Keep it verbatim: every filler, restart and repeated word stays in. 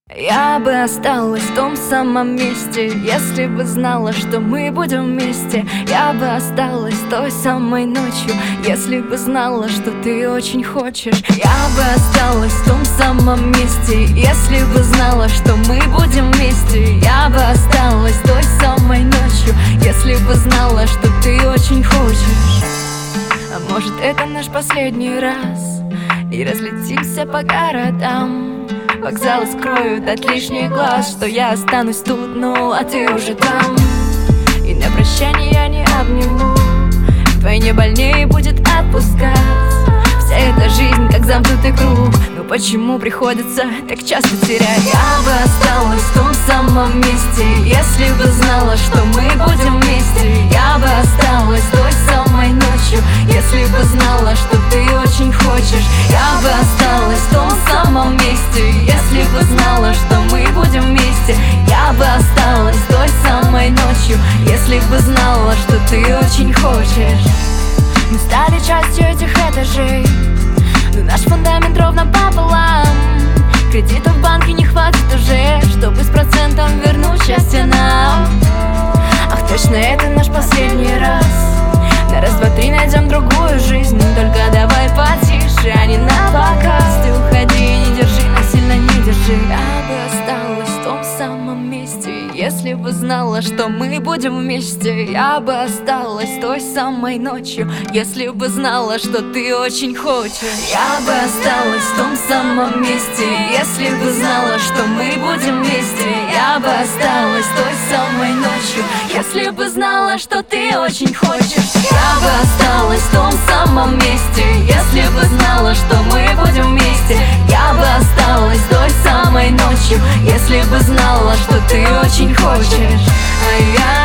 Я бы осталась в том самом месте, если бы знала, что мы будем вместе. Я бы осталась той самой ночью, если бы знала, что ты очень хочешь. Я бы осталась в том самом месте, если бы знала, что мы будем вместе. Я бы осталась той самой ночью, если бы знала, что ты очень хочешь. А может, это наш последний раз, и разлетимся по городам. Вокзалы скроют от лишних глаз, что я останусь тут, ну а ты уже там. И на прощание я не обниму, вдвойне больнее будет отпускать. Вся эта жизнь как замкнутый круг, но почему приходится так часто терять? Я бы осталась в том самом месте, если бы знала, что мы будем вместе. Я бы осталась той самой ночью, если бы знала, что ты очень хочешь. Я бы осталась в том самом месте, если бы знала, что мы будем вместе. Я бы осталась той самой ночью, если бы знала, что ты очень хочешь. Мы стали частью этих этажей, но наш фундамент ровно пополам. Кредитов в банке не хватит уже, чтобы с процентом вернуть счастье нам. Ах, точно, это наш последний раз. На раз, два, три найдем другую жизнь, только давай потише, а не на показ. Ты уходи и не держи, насильно не держи. Я бы осталась в том самом месте, если бы знала, что мы будем вместе. Я бы осталась той самой ночью, если бы знала, что ты очень хочешь. Я бы осталась в том самом месте, если бы знала, что мы будем вместе. Я бы осталась той самой ночью, если бы знала, что ты очень хочешь. Я бы осталась в том самом месте, если бы знала, что мы будем вместе. Я бы осталась той самой ночью, если бы знала, что ты очень хочешь. А я